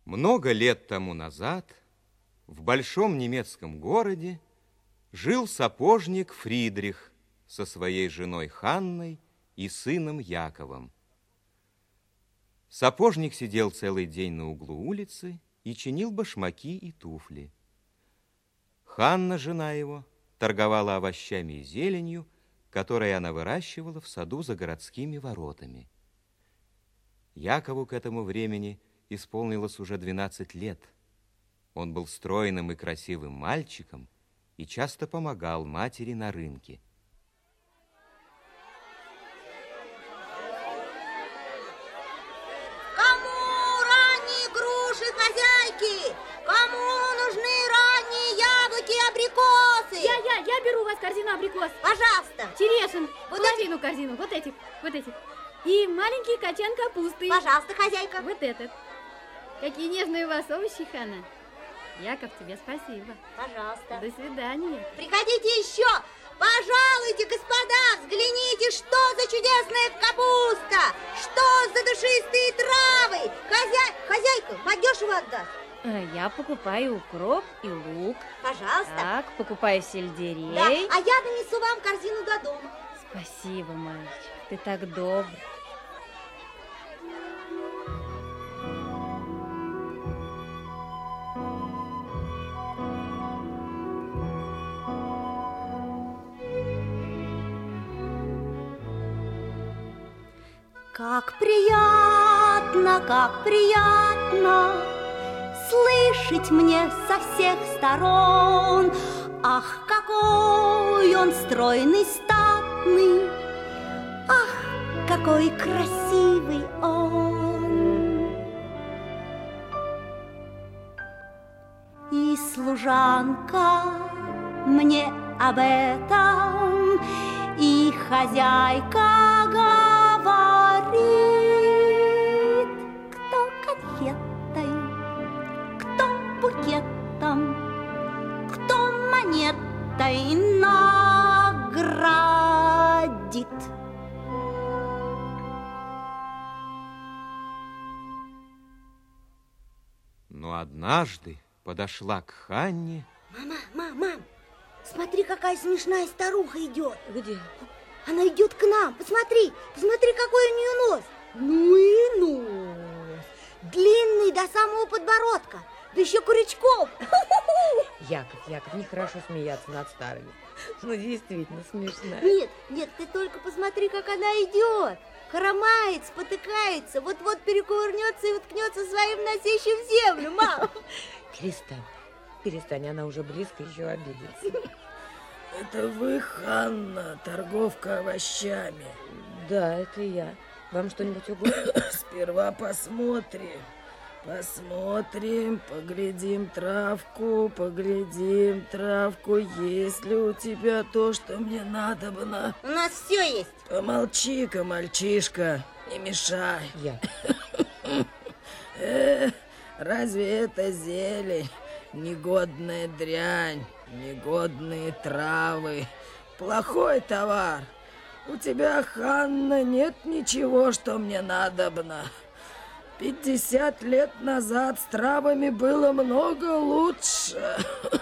Много лет тому назад в большом немецком городе жил сапожник Фридрих со своей женой Ханной и сыном Яковом. Сапожник сидел целый день на углу улицы и чинил башмаки и туфли. Ханна, жена его, торговала овощами и зеленью, которые она выращивала в саду за городскими воротами. Якову к этому времени исполнилось уже 12 лет. Он был стройным и красивым мальчиком и часто помогал матери на рынке. Кому ранние груши, хозяйки? Кому нужны ранние яблоки и абрикосы? Я беру у вас корзину абрикос. Пожалуйста. Черешин, Вот половину корзину, вот этих. И маленький качан капусты. Пожалуйста, хозяйка. Вот этот. Какие нежные у вас овощи, Ханна. Яков, тебе спасибо. Пожалуйста. До свидания. Приходите еще. Пожалуйте, господа, взгляните, что за чудесная капуста, что за душистые травы. Хозяйка, подешево отдаст. Я покупаю укроп и лук. Пожалуйста. Так, покупаю сельдерей. Да, а я донесу вам корзину до дома. Спасибо, мальчик, ты так добр. Как приятно слышать мне со всех сторон. Ах, какой он стройный, статный, ах, какой красивый он. И служанка мне об этом, и хозяйка говорит, кто конфетой, кто букетом, кто монетой наградит. Но однажды подошла к Ханне. Мам, смотри, какая смешная старуха идет. Где? Она идет к нам, посмотри, какой у нее нос. Ну и нос, длинный до самого подбородка, да еще крючком. Яков, нехорошо смеяться над старыми. Ну, действительно смешно. Нет, ты только посмотри, как она идет. Хромает, спотыкается, вот-вот перекувырнется и уткнется своим носищем в землю, мам. Перестань, она уже близко, еще обидится. Это вы, Ханна, торговка овощами? Да, это я. Вам что-нибудь угодно? Сперва посмотрим, поглядим травку, есть ли у тебя то, что мне надобно. У нас все есть. Помолчи-ка, мальчишка, не мешай. Разве это зелень? Негодная дрянь, негодные травы, плохой товар. У тебя, Ханна, нет ничего, что мне надобно. 50 лет назад с травами было много лучше.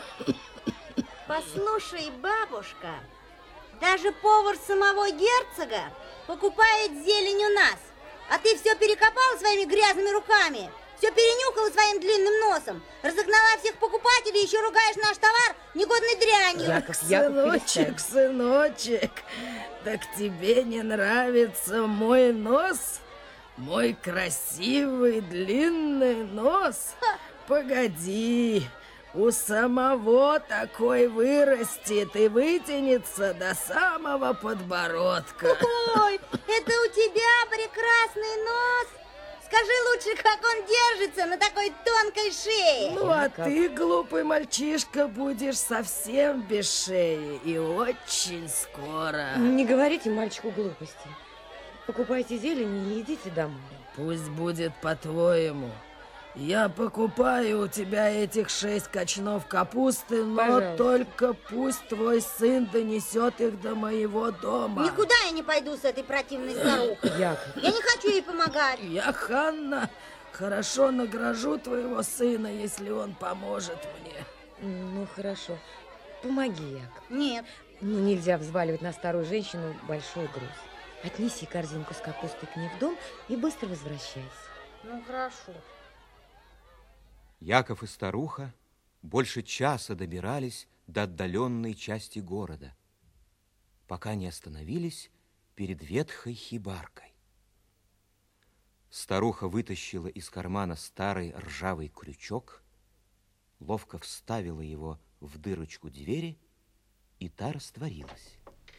Послушай, бабушка, даже повар самого герцога покупает зелень у нас, а ты все перекопала своими грязными руками. Все перенюхала своим длинным носом, разогнала всех покупателей, еще ругаешь наш товар негодной дрянью. Сыночек, так тебе не нравится мой нос? Мой красивый длинный нос? Погоди, у самого такой вырастет и вытянется до самого подбородка. Ой, это у тебя прекрасный нос? Скажи лучше, как он держится на такой тонкой шее. Ну, а ты, глупый мальчишка, будешь совсем без шеи и очень скоро. Не говорите мальчику глупости. Покупайте зелень и идите домой. Пусть будет по-твоему. Я покупаю у тебя этих 6 качанов капусты, но пожалуйста, только пусть твой сын донесет их до моего дома. Никуда я не пойду с этой противной старухой. Яков. Я не хочу ей помогать. Я, Ханна, хорошо награжу твоего сына, если он поможет мне. Ну, хорошо. Помоги, Яков. Нет. Ну, нельзя взваливать на старую женщину большой груз. Отнеси корзинку с капустой к ней в дом и быстро возвращайся. Ну, хорошо. Яков и старуха больше часа добирались до отдаленной части города, пока не остановились перед ветхой хибаркой. Старуха вытащила из кармана старый ржавый крючок, ловко вставила его в дырочку двери, и та растворилась.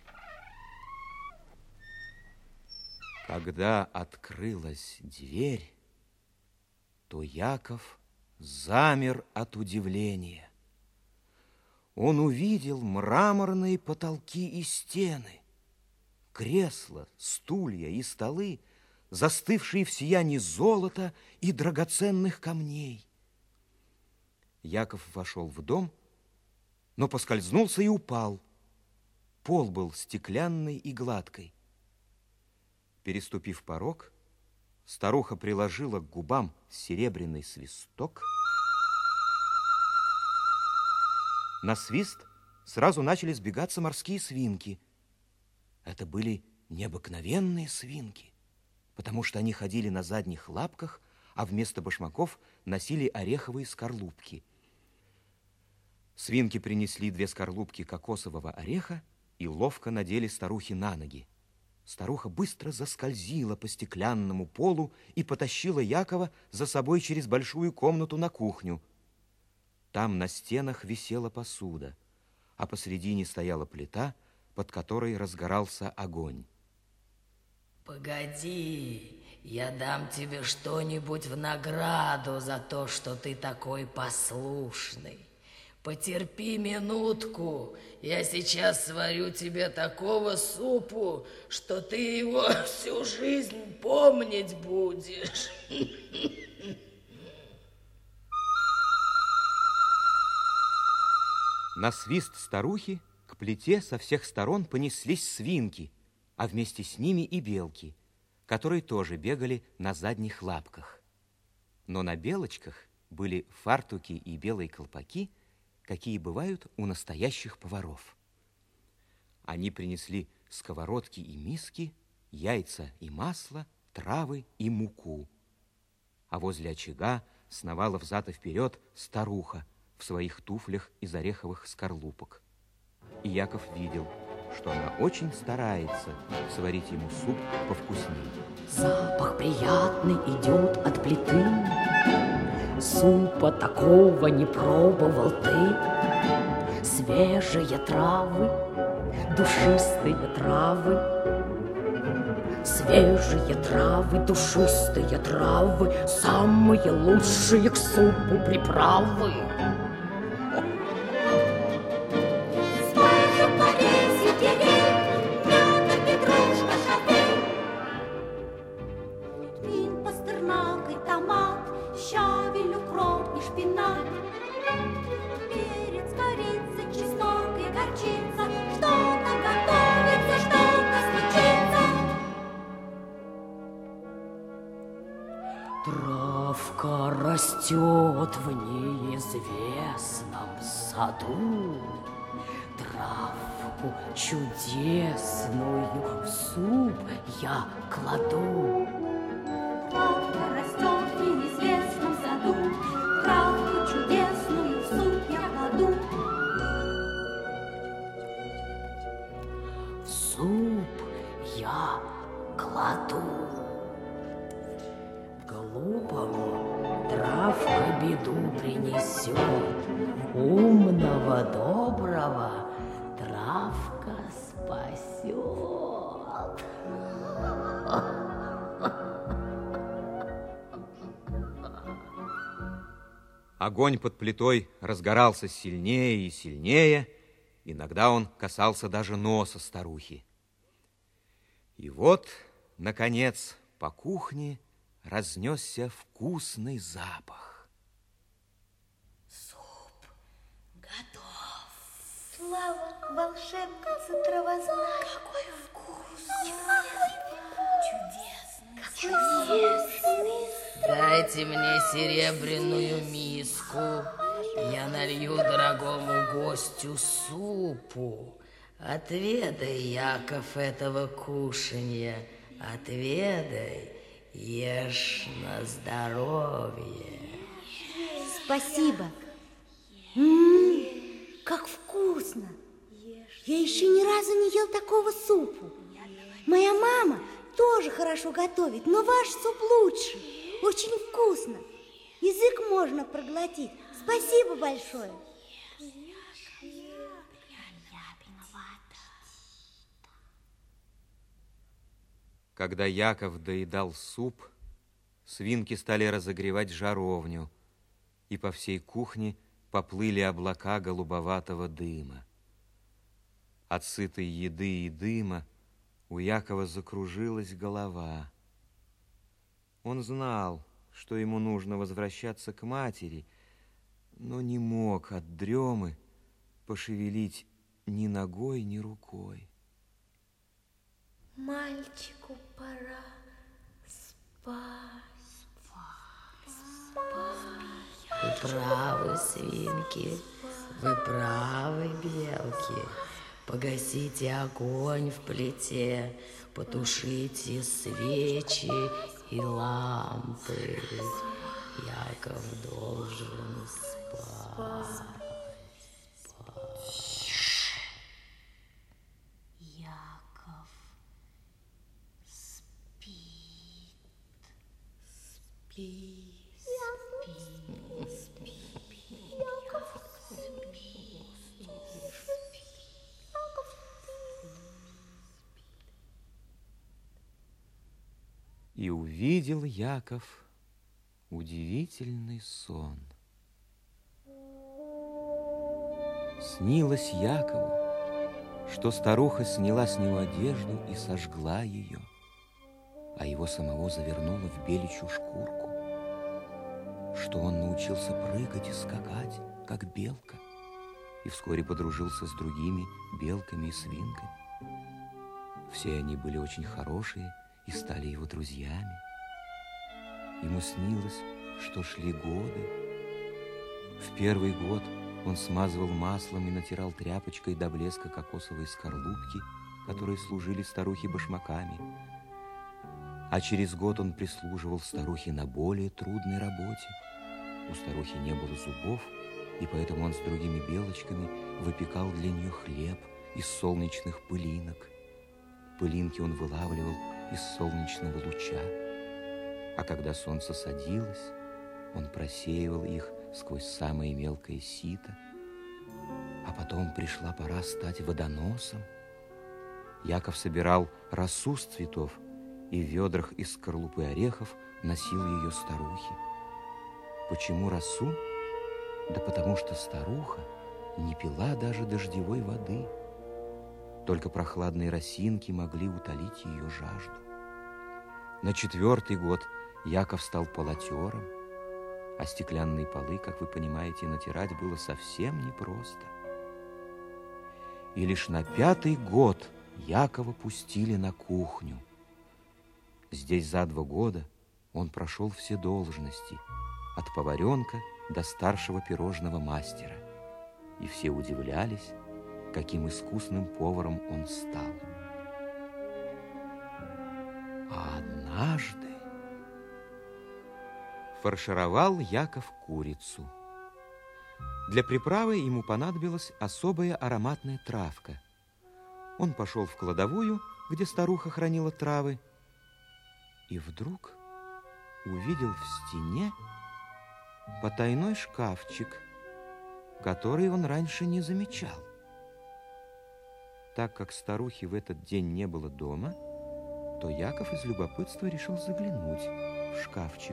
Когда открылась дверь, то Яков замер от удивления. Он увидел мраморные потолки и стены, кресла, стулья и столы, застывшие в сиянии золота и драгоценных камней. Яков вошел в дом, но поскользнулся и упал. Пол был стеклянный и гладкий. Переступив порог, старуха приложила к губам серебряный свисток. На свист сразу начали сбегаться морские свинки. Это были необыкновенные свинки, потому что они ходили на задних лапках, а вместо башмаков носили ореховые скорлупки. Свинки принесли 2 скорлупки кокосового ореха и ловко надели старухе на ноги. Старуха быстро заскользила по стеклянному полу и потащила Якова за собой через большую комнату на кухню. Там на стенах висела посуда, а посредине стояла плита, под которой разгорался огонь. Погоди, я дам тебе что-нибудь в награду за то, что ты такой послушный. Потерпи минутку, я сейчас сварю тебе такого супу, что ты его всю жизнь помнить будешь. На свист старухи к плите со всех сторон понеслись свинки, а вместе с ними и белки, которые тоже бегали на задних лапках. Но на белочках были фартуки и белые колпаки, какие бывают у настоящих поваров. Они принесли сковородки и миски, яйца и масло, травы и муку. А возле очага сновала взад и вперед старуха в своих туфлях из ореховых скорлупок. И Яков видел, что она очень старается сварить ему суп повкуснее. Запах приятный идет от плиты, супа такого не пробовал ты. Свежие травы, душистые травы, свежие травы, душистые травы, самые лучшие к супу приправы. Травка растет в неизвестном саду. Травку чудесную в суп я кладу. Травка растет в неизвестном саду. Травку чудесную в суп я кладу. В суп я кладу. Глупому травка беду принесет, умного, доброго травка спасет. Огонь под плитой разгорался сильнее и сильнее, иногда он касался даже носа старухи. И вот, наконец, по кухне разнесся вкусный запах. Суп готов. Слава волшебница травозная. Какой вкус! Чудесный Дайте мне серебряную миску. Я налью дорогому гостю супу. Отведай, Яков, этого кушанья. Отведай, ешь на здоровье. Спасибо. Как вкусно. Я еще ни разу не ел такого супу. Моя мама тоже хорошо готовит, но ваш суп лучше. Очень вкусно. Язык можно проглотить. Спасибо большое. Когда Яков доедал суп, свинки стали разогревать жаровню, и по всей кухне поплыли облака голубоватого дыма. От сытой еды и дыма у Якова закружилась голова. Он знал, что ему нужно возвращаться к матери, но не мог от дремы пошевелить ни ногой, ни рукой. Мальчику пора спать. Вы правы, свинки, вы правы, белки. Погасите огонь в плите, потушите свечи и лампы. Яков должен спать. Яков спит. Спит. И увидел Яков удивительный сон. Снилось Якову, что старуха сняла с него одежду и сожгла ее, а его самого завернула в беличью шкурку, что он научился прыгать и скакать, как белка, и вскоре подружился с другими белками и свинками. Все они были очень хорошие и стали его друзьями. Ему снилось, что шли годы. В первый год он смазывал маслом и натирал тряпочкой до блеска кокосовой скорлупки, которые служили старухе башмаками. А через год он прислуживал старухе на более трудной работе. У старухи не было зубов, и поэтому он с другими белочками выпекал для нее хлеб из солнечных пылинок. Пылинки он вылавливал из солнечного луча, а когда солнце садилось, он просеивал их сквозь самое мелкое сито. А потом пришла пора стать водоносом. Яков собирал росу с цветов и в ведрах из скорлупы орехов носил ее старухе. Почему росу? Да потому что старуха не пила даже дождевой воды. Только прохладные росинки могли утолить ее жажду. На 4-й год Яков стал полотером, а стеклянные полы, как вы понимаете, натирать было совсем непросто. И лишь на 5-й год Якова пустили на кухню. Здесь за 2 года он прошел все должности, от поваренка до старшего пирожного мастера, и все удивлялись, каким искусным поваром он стал. А однажды фаршировал Яков курицу. Для приправы ему понадобилась особая ароматная травка. Он пошел в кладовую, где старуха хранила травы, и вдруг увидел в стене потайной шкафчик, который он раньше не замечал. Так как старухи в этот день не было дома, то Яков из любопытства решил заглянуть в шкафчик.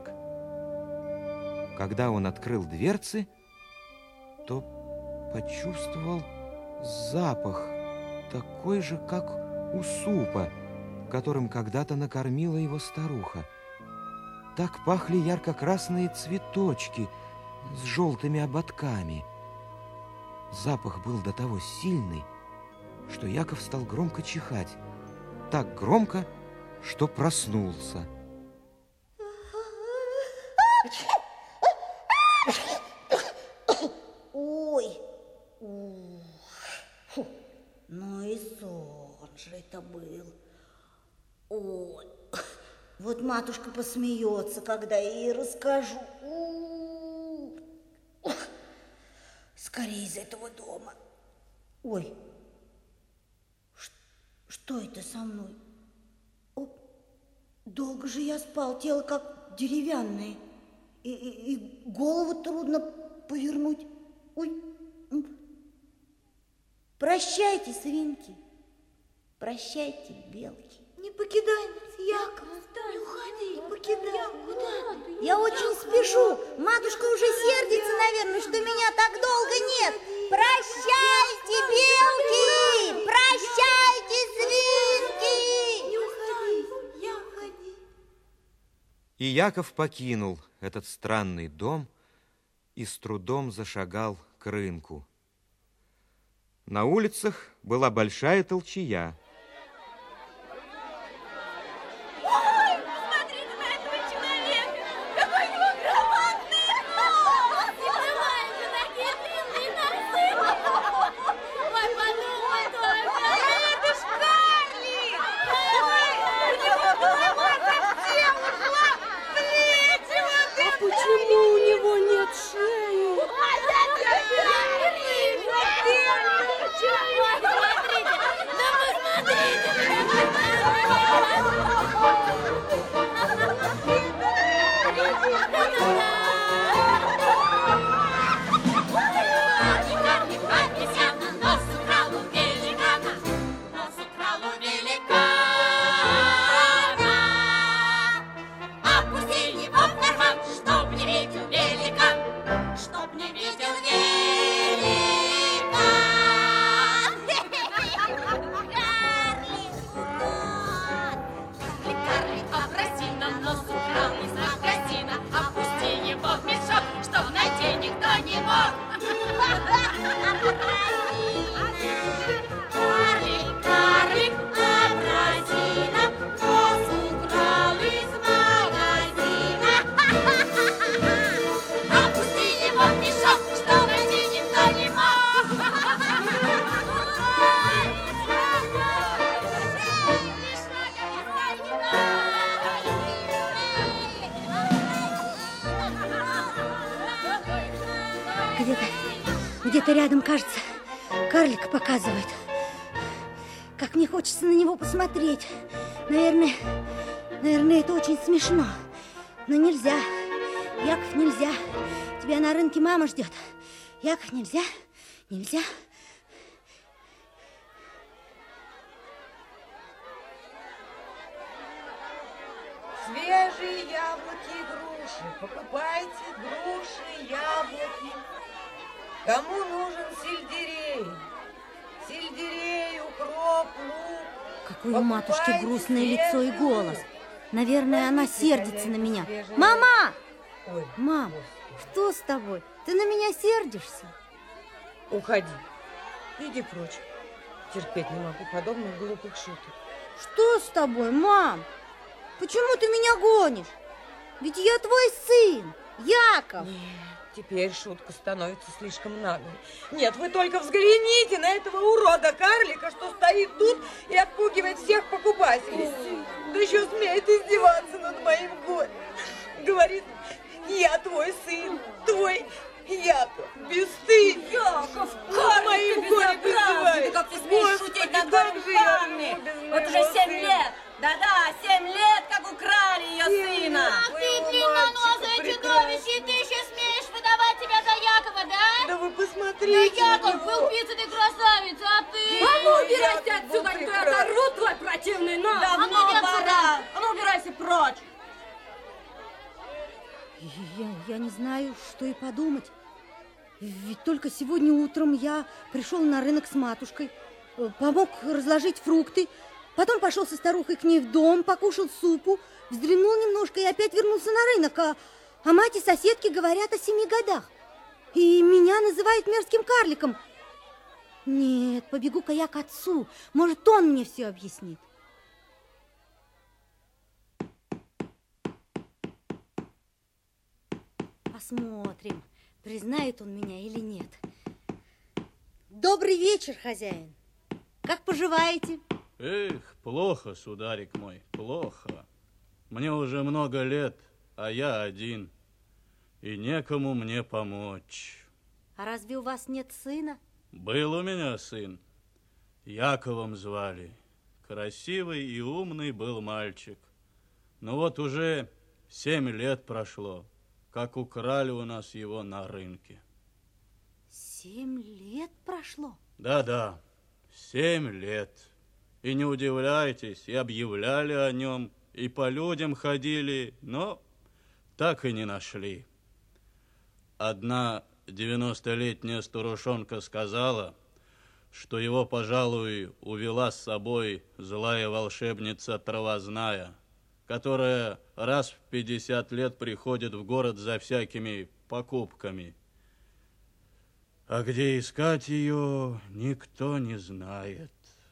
Когда он открыл дверцы, то почувствовал запах, такой же, как у супа, которым когда-то накормила его старуха. Так пахли ярко-красные цветочки с желтыми ободками. Запах был до того сильный, что Яков стал громко чихать. Так громко, что проснулся. Ой. Фу. Ну и сон же это был. Ой. Вот матушка посмеется, когда я ей расскажу. Скорее из этого дома. Ой. Что это со мной? О, долго же я спал, тело как деревянное. И голову трудно повернуть. Ой. Прощайте, свинки. Прощайте, белки. Не покидай нас, Яков. Не уходи, не покидай. Куда? Я очень спешу. Матушка уже сердится, наверное, что меня так долго нет. Прощайте, белки! Прощайте, свинки! Не уходи, я уходи. И Яков покинул этот странный дом и с трудом зашагал к рынку. На улицах была большая толчая. Где-то рядом, кажется, карлик показывает. Как мне хочется на него посмотреть. Наверное, это очень смешно. Но нельзя. Яков, нельзя. Тебя на рынке мама ждет. Яков, нельзя. Нельзя. Свежие яблоки и груши. Покупайте груши, яблоки. Кому нужен сельдерей? Сельдерей, укроп, лук. Какое у матушки грустное лицо и голос. Наверное, она сердится на меня. Мама! Ой, Мам, что с тобой? Ты на меня сердишься? уходи. Иди прочь. Терпеть не могу подобных глупых шуток. Что с тобой, мам? Почему ты меня гонишь? Ведь я твой сын, Яков. Нет, теперь шутка становится слишком наглой. Нет, вы только взгляните на этого урода-карлика, что стоит тут и отпугивает всех покупателей. Да еще смеет издеваться над моим горем. Говорит, я твой сын, твой Яков, бесстыдник. Яков, как ты безобразный, как ты смеешь шутить над горем Ханны. Вот уже 7 лет. Да-да, 7 лет, как украли ее сына. Ах ты, длинноносое чудовище, и ты еще смеешь выдавать себя за Якова, да? Да вы посмотрите. Да Яков был пиццей, ты красавица, а ты? А ну убирайся отсюда, а то я дару твой противный нос. Давно пора. А ну убирайся прочь. Я не знаю, что и подумать. Ведь только сегодня утром я пришел на рынок с матушкой, помог разложить фрукты, потом пошел со старухой к ней в дом, покушал супу, вздремнул немножко и опять вернулся на рынок. А мать и соседки говорят о 7 годах. И меня называют мерзким карликом. Нет, побегу-ка я к отцу. Может, он мне все объяснит. посмотрим, признает он меня или нет. Добрый вечер, хозяин. Как поживаете? Эх, плохо, сударик мой, плохо. Мне уже много лет, а я один, и некому мне помочь. А разве у вас нет сына? Был у меня сын, Яковом звали. Красивый и умный был мальчик. Но вот уже 7 лет прошло, как украли у нас его на рынке. 7 лет прошло? Да-да, 7 лет. И не удивляйтесь, и объявляли о нем, и по людям ходили, но так и не нашли. Одна 90-летняя старушонка сказала, что его, пожалуй, увела с собой злая волшебница Травозная, которая раз в 50 лет приходит в город за всякими покупками. А где искать ее, никто не знает.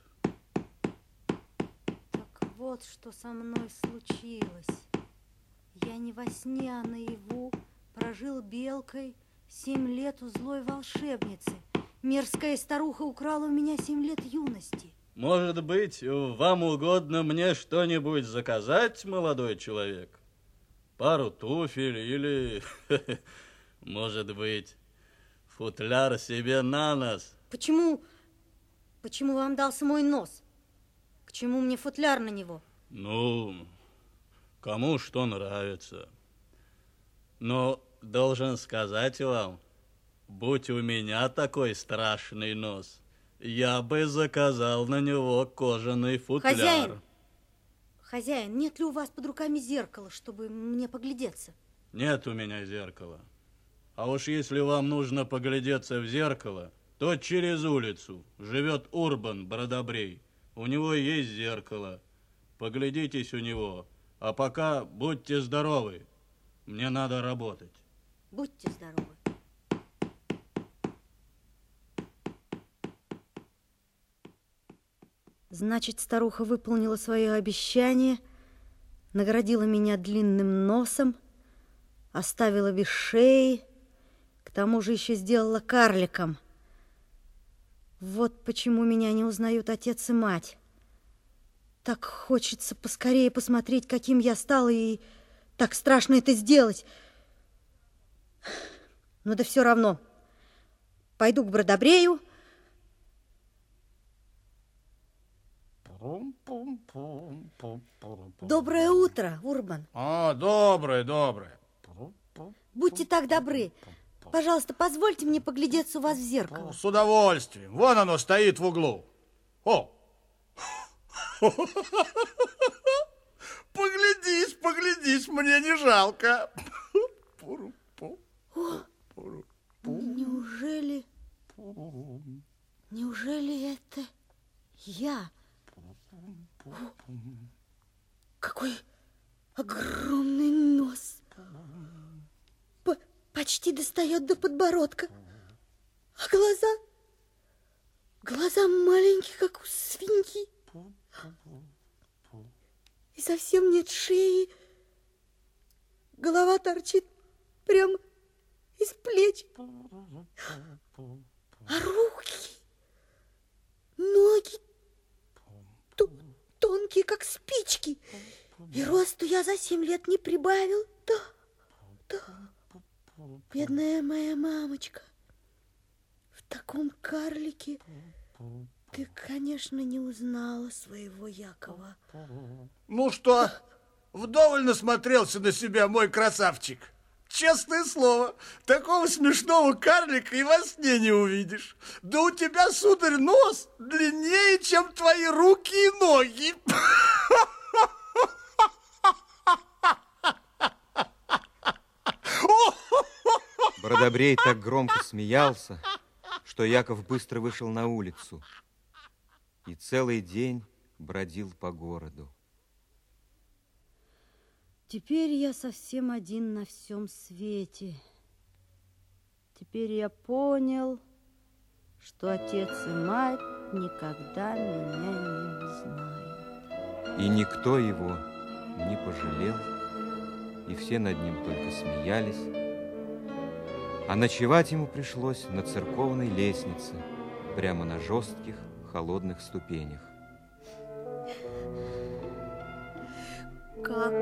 Так вот, что со мной случилось. Я не во сне, а наяву прожил белкой 7 лет у злой волшебницы. Мерзкая старуха украла у меня 7 лет юности. Может быть, вам угодно мне что-нибудь заказать, молодой человек? Пару туфель или, может быть, футляр себе на нос? Почему вам дался мой нос? К чему мне футляр на него? Ну, кому что нравится. Но должен сказать вам, будь у меня такой страшный нос, я бы заказал на него кожаный футляр. Хозяин, нет ли у вас под руками зеркала, чтобы мне поглядеться? Нет у меня зеркала. А уж если вам нужно поглядеться в зеркало, то через улицу живет Урбан Бродобрей. У него есть зеркало. Поглядитесь у него. А пока будьте здоровы. Мне надо работать. Будьте здоровы. Значит, старуха выполнила свое обещание, наградила меня длинным носом, оставила без шеи, к тому же еще сделала карликом. Вот почему меня не узнают отец и мать. Так хочется поскорее посмотреть, каким я стала, и так страшно это сделать. Но да все равно. Пойду к Бродобрею. Доброе утро, Урбан. Доброе. Будьте так добры. Пожалуйста, позвольте мне поглядеться у вас в зеркало. С удовольствием. Вон оно стоит в углу. О! Поглядись, мне не жалко. Неужели это я? Какой огромный нос. Почти достает до подбородка. А глаза маленькие, как у свиньи. И совсем нет шеи. Голова торчит прямо из плеч. А руки, ноги тонкие, как спички. И росту я за 7 лет не прибавил. Да. Бедная моя мамочка. В таком карлике ты, конечно, не узнала своего Якова. Ну что, вдоволь насмотрелся на себя, мой красавчик? Честное слово, такого смешного карлика и во сне не увидишь. Да у тебя, сударь, нос длиннее, чем твои руки и ноги. Бродобрей так громко смеялся, что Яков быстро вышел на улицу и целый день бродил по городу. Теперь я совсем один на всем свете. Теперь я понял, что отец и мать никогда меня не узнают. И никто его не пожалел, и все над ним только смеялись А ночевать ему пришлось на церковной лестнице, прямо на жестких, холодных ступенях. Как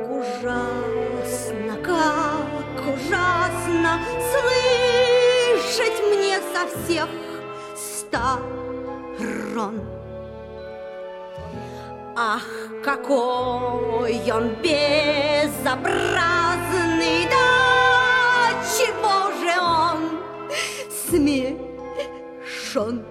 ужасно слышать мне со всех сторон. Ах, какой он безобразный, да чего же он смешон.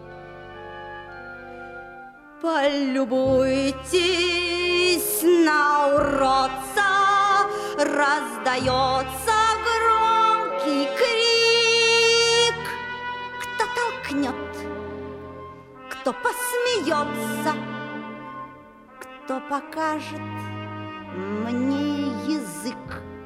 Полюбуйтесь на уродца, раздается громкий крик. Кто толкнет, кто посмеется, кто покажет мне язык.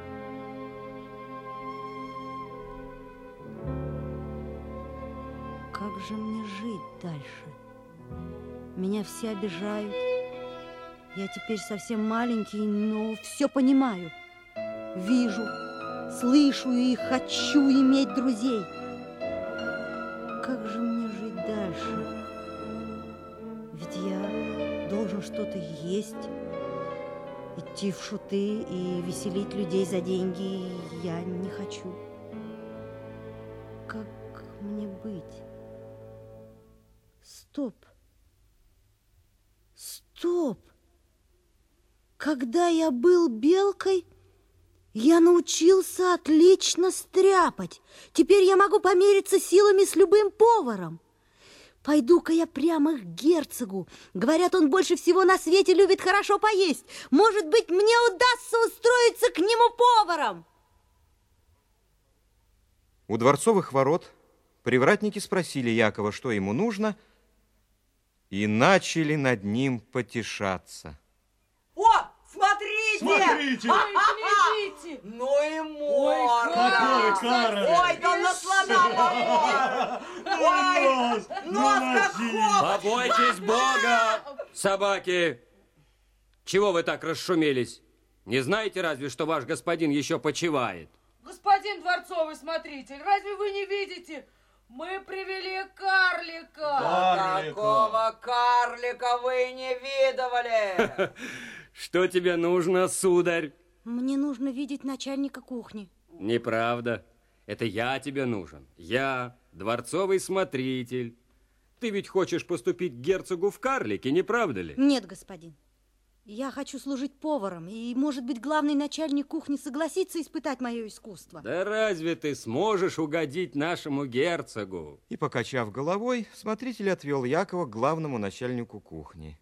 Как же мне жить дальше? Меня все обижают. Я теперь совсем маленький, но все понимаю. Вижу, слышу и хочу иметь друзей. Как же мне жить дальше? Ведь я должен что-то есть, идти в шуты и веселить людей за деньги я не хочу. Как мне быть? Стоп! Стоп! Когда я был белкой, я научился отлично стряпать. Теперь я могу помериться силами с любым поваром. Пойду-ка я прямо к герцогу. Говорят, он больше всего на свете любит хорошо поесть. Может быть, мне удастся устроиться к нему поваром. У дворцовых ворот привратники спросили Якова, что ему нужно, и начали над ним потешаться. О, смотрите! Смотрите! Смотрите! Ну и мор! Какой Карл! Ой, да на слона похож! Ой, нос как хоп! Побойтесь Бога, собаки! Чего вы так расшумелись? Не знаете разве, что ваш господин еще почивает? Господин дворцовый смотритель, разве вы не видите? Мы привели карлика. Такого карлика вы не видывали. Что тебе нужно, сударь? Мне нужно видеть начальника кухни. Неправда. Это я тебе нужен. Я дворцовый смотритель. Ты ведь хочешь поступить к герцогу в карлике, не правда ли? Нет, господин. Я хочу служить поваром, и, может быть, главный начальник кухни согласится испытать мое искусство. Да разве ты сможешь угодить нашему герцогу? И, покачав головой, смотритель отвел Якова к главному начальнику кухни.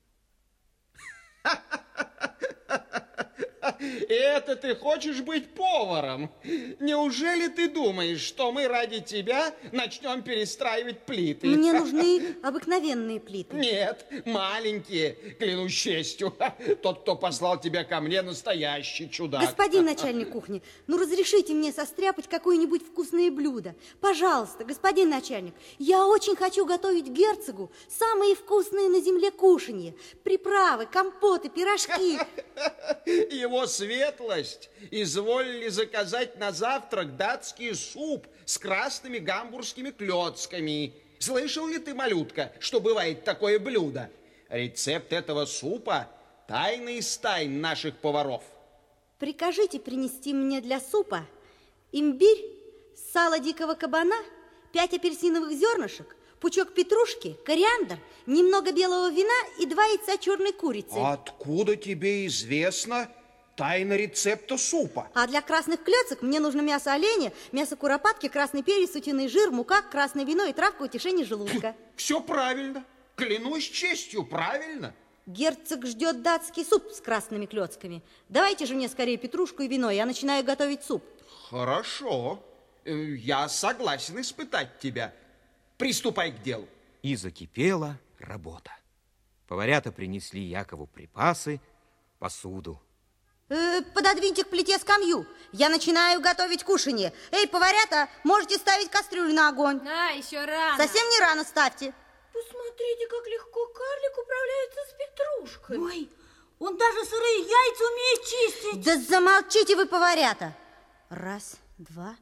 Это ты хочешь быть поваром? Неужели ты думаешь, что мы ради тебя начнем перестраивать плиты? Мне нужны обыкновенные плиты. Нет, маленькие, клянусь честью. Тот, кто послал тебя ко мне, настоящий чудак. Господин начальник кухни, ну разрешите мне состряпать какое-нибудь вкусное блюдо. Пожалуйста, господин начальник, я очень хочу готовить герцогу самые вкусные на земле кушанья. Приправы, компоты, пирожки. Его светлость изволили заказать на завтрак датский суп с красными гамбургскими клёцками. Слышал ли ты, малютка, что бывает такое блюдо? Рецепт этого супа – тайна из тайн наших поваров. Прикажите принести мне для супа имбирь, сало дикого кабана, 5 апельсиновых зернышек, пучок петрушки, кориандр, немного белого вина и 2 яйца черной курицы. Откуда тебе известно тайна рецепта супа? А для красных клёцок мне нужно мясо оленя, мясо куропатки, красный перец, утиный жир, мука, красное вино и травка утешения желудка. Все правильно. Клянусь честью, правильно. Герцог ждет датский суп с красными клёцками. Давайте же мне скорее петрушку и вино, я начинаю готовить суп. Хорошо. Я согласен испытать тебя. Приступай к делу. И закипела работа. Поварята принесли Якову припасы, посуду. Пододвиньте к плите скамью. Я начинаю готовить кушанье. Эй, поварята, можете ставить кастрюлю на огонь. А, еще рано. Совсем не рано ставьте. Посмотрите, как легко карлик управляется с петрушкой. Ой, он даже сырые яйца умеет чистить. Да замолчите вы, поварята. 1, 2,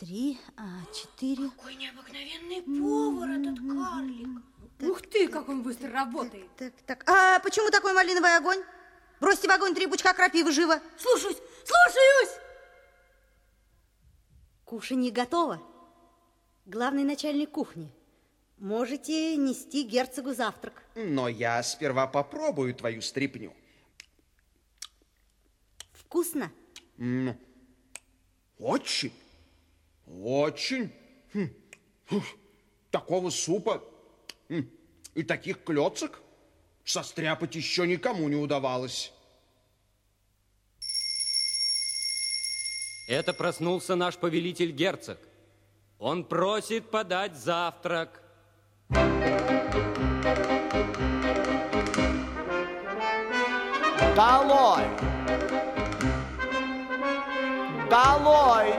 3, 4. Какой необыкновенный повар этот карлик. Ух ты, как он быстро работает. Так. А почему такой малиновый огонь? Бросьте в огонь 3 пучка крапивы, живо. Слушаюсь, слушаюсь. Кушанье готово. Главный начальник кухни. Можете нести герцогу завтрак. Но я сперва попробую твою стряпню. Вкусно? Очень. Очень. Такого супа и таких клёцок состряпать еще никому не удавалось. Это проснулся наш повелитель-герцог. Он просит подать завтрак. Долой! Долой!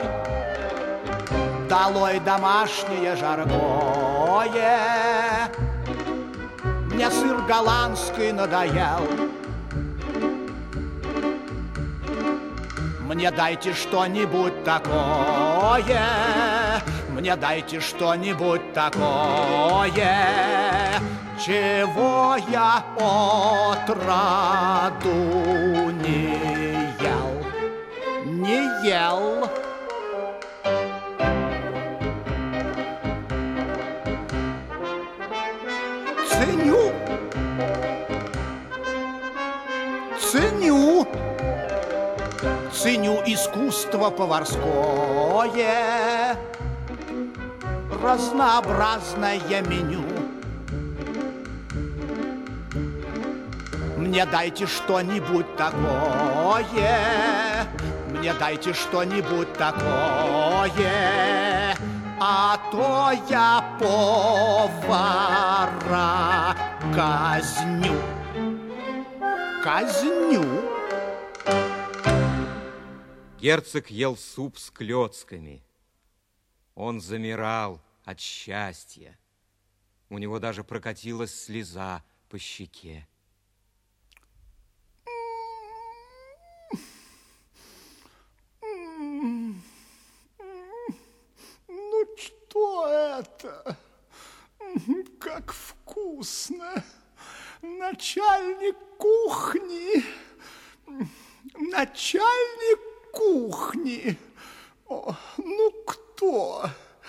Долой домашнее жаркое! Мне сыр голландский надоел. Мне дайте что-нибудь такое, мне дайте что-нибудь такое, чего я отроду не ел, не ел. Ценю, ценю. Ценю искусство поварское, разнообразное меню. Мне дайте что-нибудь такое, мне дайте что-нибудь такое, а то я повара казню, казню. Герцог ел суп с клёцками. Он замирал от счастья. У него даже прокатилась слеза по щеке. Ну, что это? Как вкусно! Начальник кухни! Начальник кухни! О, ну, кто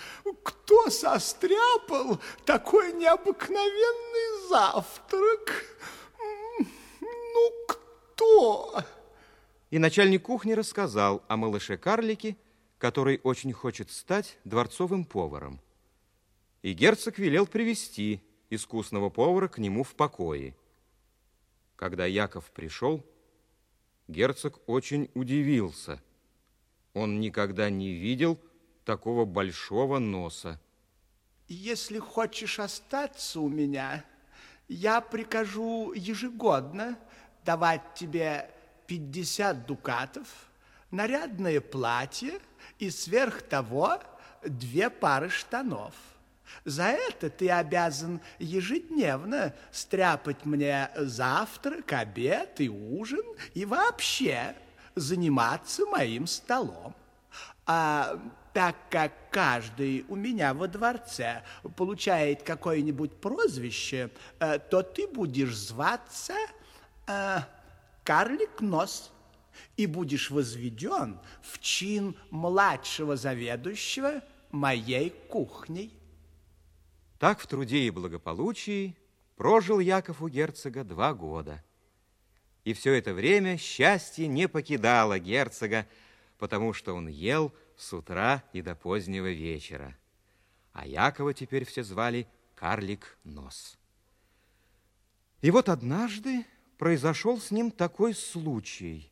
состряпал такой необыкновенный завтрак? Ну, кто? И начальник кухни рассказал о малыше-карлике, который очень хочет стать дворцовым поваром. И герцог велел привести искусного повара к нему в покое. Когда Яков пришел, герцог очень удивился. Он никогда не видел такого большого носа. Если хочешь остаться у меня, я прикажу ежегодно давать тебе 50 дукатов, нарядное платье и сверх того 2 пары штанов. За это ты обязан ежедневно стряпать мне завтрак, обед и ужин и вообще заниматься моим столом. А так как каждый у меня во дворце получает какое-нибудь прозвище, то ты будешь зваться Карлик Нос и будешь возведен в чин младшего заведующего моей кухней. Так в труде и благополучии прожил Яков у герцога 2 года. И все это время счастье не покидало герцога, потому что он ел с утра и до позднего вечера. А Якова теперь все звали Карлик Нос. И вот однажды произошел с ним такой случай.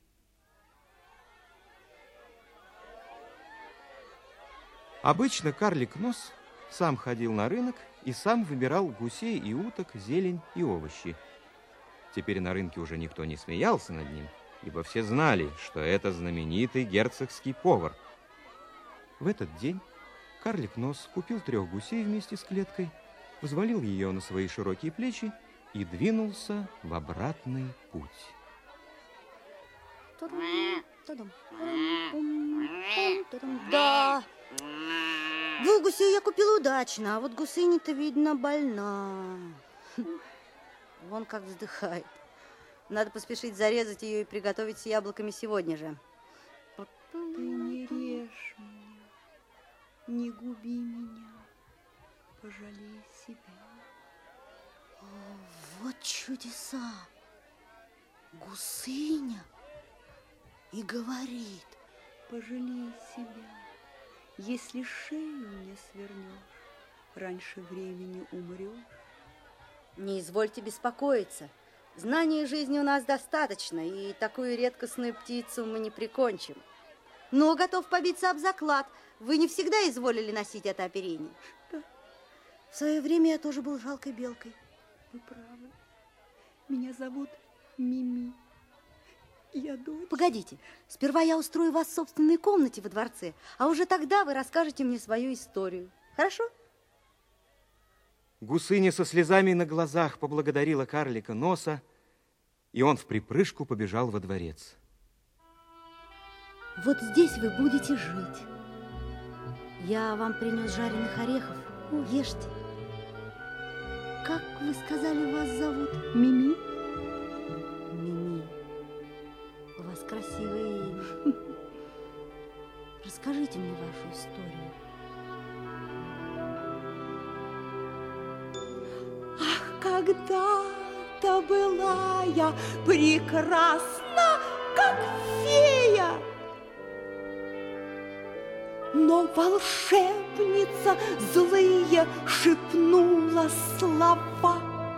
Обычно Карлик Нос сам ходил на рынок и сам выбирал гусей и уток, зелень и овощи. Теперь на рынке уже никто не смеялся над ним, ибо все знали, что это знаменитый герцогский повар. В этот день Карлик Нос купил 3 гусей вместе с клеткой, взвалил ее на свои широкие плечи и двинулся в обратный путь. Да, Двух гусей я купила удачно, а вот гусыня-то, видно, больна. Вон как вздыхает. Надо поспешить зарезать ее и приготовить с яблоками сегодня же. Ты не режь меня, не губи меня, пожалей себя. О, вот чудеса! Гусыня и говорит: пожалей себя. Если шею мне свернешь, раньше времени умрешь. Не извольте беспокоиться. Знаний жизни у нас достаточно, и такую редкостную птицу мы не прикончим. Но готов побиться об заклад. Вы не всегда изволили носить это оперение. Да. В свое время я тоже был жалкой белкой. Вы правы. Меня зовут Мими. Я дочь. Погодите, сперва я устрою вас в собственной комнате во дворце, а уже тогда вы расскажете мне свою историю. Хорошо? Гусыня со слезами на глазах поблагодарила карлика Носа, и он в припрыжку побежал во дворец. Вот здесь вы будете жить. Я вам принес жареных орехов. Ешьте. Как вы сказали, вас зовут? Мими. Мими. У вас красивое имя. Расскажите мне вашу историю. Когда-то была я прекрасна, как фея, но волшебница злые шепнула слова.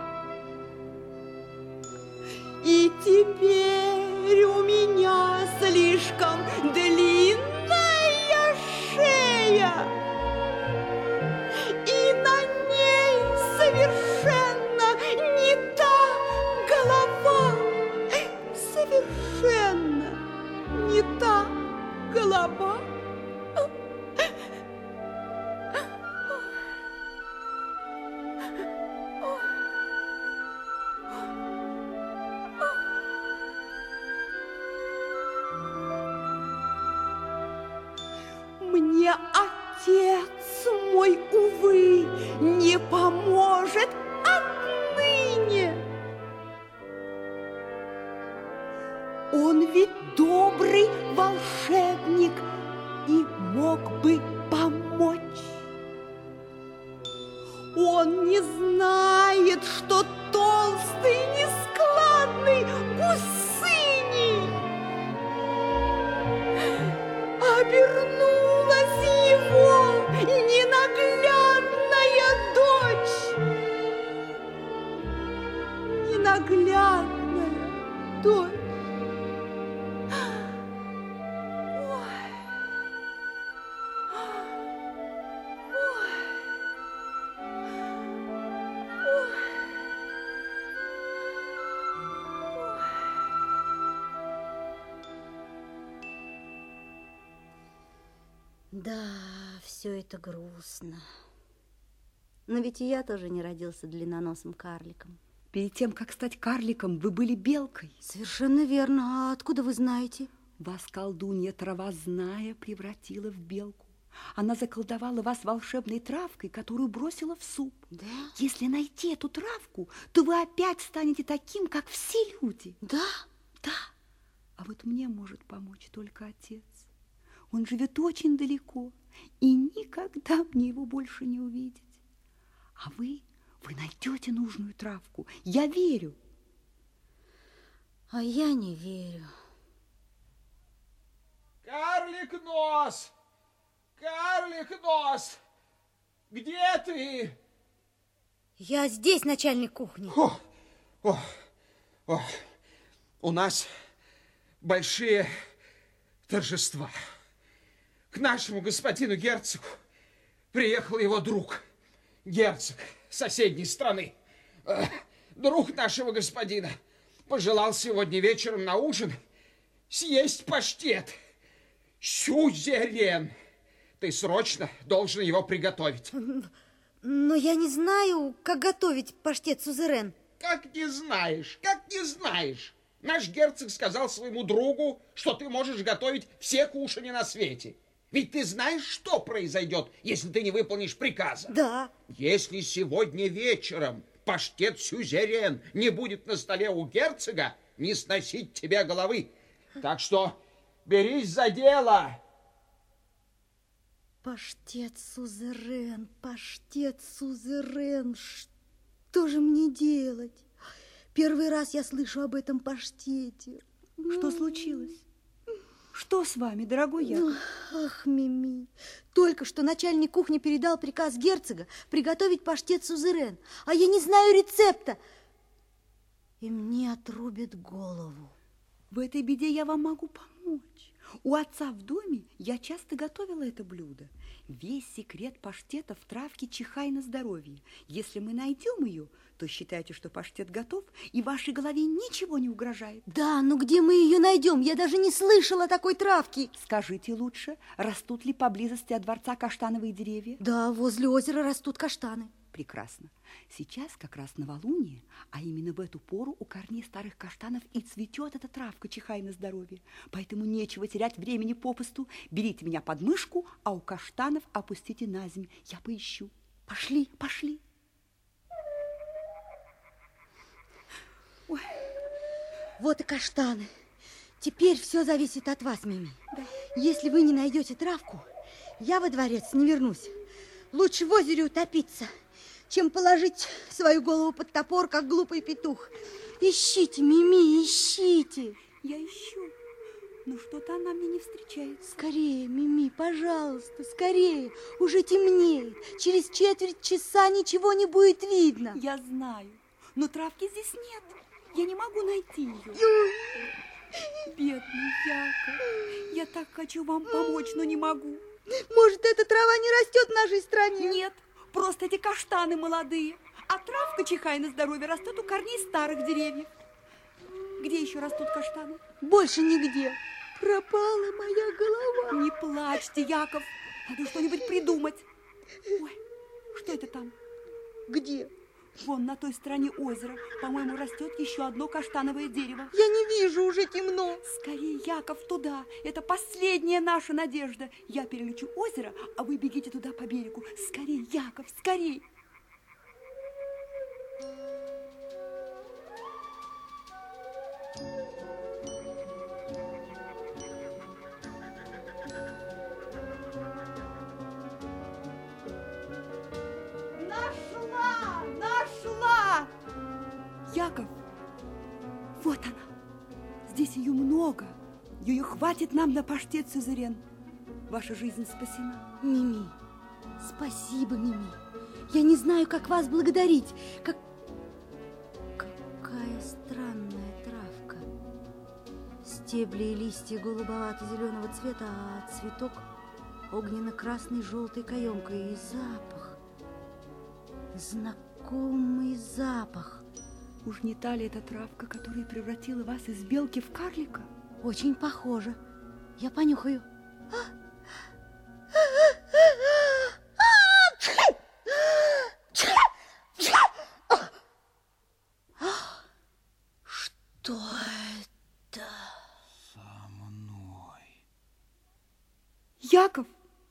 И теперь у меня слишком длинная шея, и на ней совершенно не та голова, совершенно не та голова. Мне отец мой, увы, не поможет отныне. Он ведь добрый волшебник и мог бы помочь. Он не знает, что толстый, нескладный гусыней обернулась его ненаглядная дочь. Ненаглядная дочь. Да, все это грустно. Но ведь и я тоже не родился длинноносым карликом. Перед тем, как стать карликом, вы были белкой. Совершенно верно. А откуда вы знаете? Вас колдунья травозная превратила в белку. Она заколдовала вас волшебной травкой, которую бросила в суп. Да? Если найти эту травку, то вы опять станете таким, как все люди. Да? Да. А вот мне может помочь только отец. Он живет очень далеко, и никогда мне его больше не увидеть. А вы найдете нужную травку. Я верю. А я не верю. Карлик Нос! Карлик Нос! Где ты? Я здесь, начальник кухни. У нас большие торжества. К нашему господину герцогу приехал его друг, герцог соседней страны. Друг нашего господина пожелал сегодня вечером на ужин съесть паштет сюзерен. Ты срочно должен его приготовить. Но я не знаю, как готовить паштет сюзерен. Как не знаешь, как не знаешь. Наш герцог сказал своему другу, что ты можешь готовить все кушанья на свете. Ведь ты знаешь, что произойдет, если ты не выполнишь приказа? Да. Если сегодня вечером паштет сюзерен не будет на столе у герцога, не сносить тебе головы. Так что берись за дело. Паштет сюзерен, что же мне делать? Первый раз я слышу об этом паштете. Что случилось? Что с вами, дорогой Яков? Ах, Мими, только что начальник кухни передал приказ герцога приготовить паштет сюзерен, а я не знаю рецепта. И мне отрубят голову. В этой беде я вам могу помочь. У отца в доме я часто готовила это блюдо. Весь секрет паштета в травке чихай на здоровье. Если мы найдем ее, то считайте, что паштет готов, и вашей голове ничего не угрожает. Да, но где мы ее найдем? Я даже не слышала такой травки. Скажите лучше, растут ли поблизости от дворца каштановые деревья? Да, возле озера растут каштаны. Прекрасно. Сейчас как раз новолуние, а именно в эту пору у корней старых каштанов и цветет эта травка, чихай на здоровье. Поэтому нечего терять времени попусту. Берите меня под мышку, а у каштанов опустите на землю. Я поищу. Пошли, пошли. Ой. Вот и каштаны. Теперь все зависит от вас, Мими. Да. Если вы не найдете травку, я во дворец не вернусь. Лучше в озере утопиться, чем положить свою голову под топор, как глупый петух. Ищите, Мими, ищите. Я ищу, но что-то она мне не встречается. Скорее, Мими, пожалуйста, скорее. Уже темнеет. Через четверть часа ничего не будет видно. Я знаю, но травки здесь нет. Я не могу найти ее. Бедный Яков, я так хочу вам помочь, но не могу. Может, эта трава не растет в нашей стране? Нет, просто эти каштаны молодые. А травка, чихай на здоровье, растет у корней старых деревьев. Где еще растут каштаны? Больше нигде. Пропала моя голова. Не плачьте, Яков. Надо что-нибудь придумать. Ой, что это там? Где? Вон на той стороне озера, по-моему, растет еще одно каштановое дерево. Я не вижу, уже темно. Скорее, Яков, туда. Это последняя наша надежда. Я перелечу озеро, а вы бегите туда по берегу. Скорей, Яков, скорей. Нашла! Яков, вот она. Здесь ее много. Ее хватит нам на паштет сюзерен. Ваша жизнь спасена. Мими, спасибо, Мими. Я не знаю, как вас благодарить. Какая странная травка. Стебли и листья голубовато-зеленого цвета, а цветок огненно-красной желтой каемкой. И запах. Знакомый запах. Уж не та ли эта травка, которая превратила вас из белки в карлика? Очень похоже. Я понюхаю. Что это? Со мной. Яков!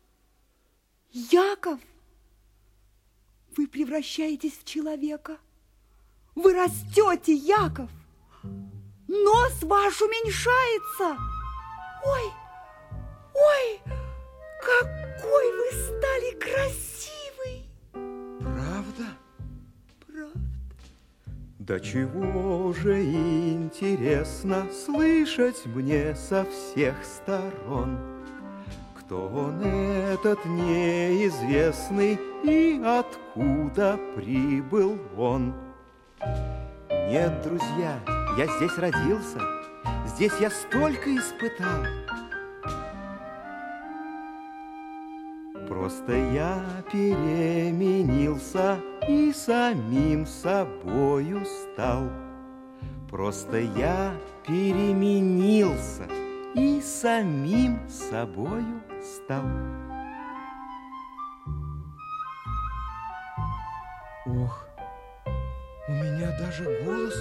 Яков! Вы превращаетесь в человека. Вы растете, Яков. Нос ваш уменьшается. Ой, ой, какой вы стали красивый. Правда? Правда. Да чего же интересно слышать мне со всех сторон, кто он этот неизвестный и откуда прибыл он. Нет, друзья, я здесь родился, здесь я столько испытал. Просто я переменился и самим собою стал. Просто я переменился и самим собою стал. Ох, у меня даже голос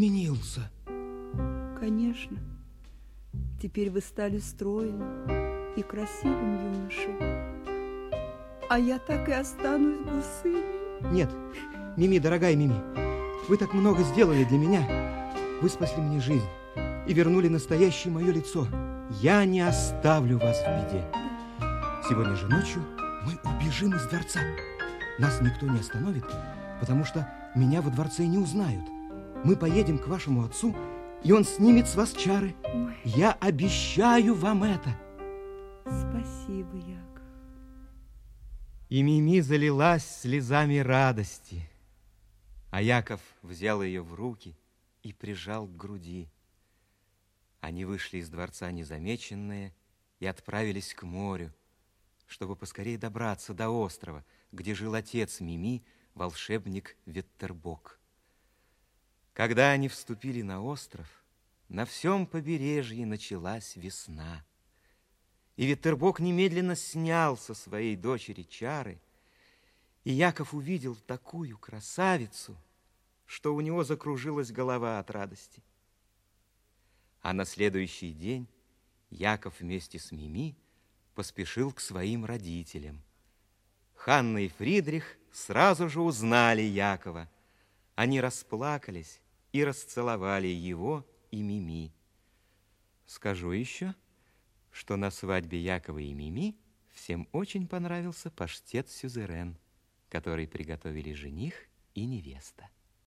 изменился. Конечно. Теперь вы стали стройным, и красивым юношей. А я так и останусь гусыней. Нет, Мими, дорогая Мими, вы так много сделали для меня. Вы спасли мне жизнь и вернули настоящее мое лицо. Я не оставлю вас в беде. Сегодня же ночью мы убежим из дворца. Нас никто не остановит, потому что меня во дворце не узнают. Мы поедем к вашему отцу, и он снимет с вас чары. Ой. Я обещаю вам это. Спасибо, Яков. И Мими залилась слезами радости. А Яков взял ее в руки и прижал к груди. Они вышли из дворца незамеченные и отправились к морю, чтобы поскорее добраться до острова, где жил отец Мими, волшебник Веттербок. Когда они вступили на остров, на всем побережье началась весна. И Веттербок немедленно снял со своей дочери чары, и Яков увидел такую красавицу, что у него закружилась голова от радости. А на следующий день Яков вместе с Мими поспешил к своим родителям. Ханна и Фридрих сразу же узнали Якова. Они расплакались и расцеловали его и Мими. Скажу еще, что на свадьбе Якова и Мими всем очень понравился паштет сюзерен, который приготовили жених и невеста.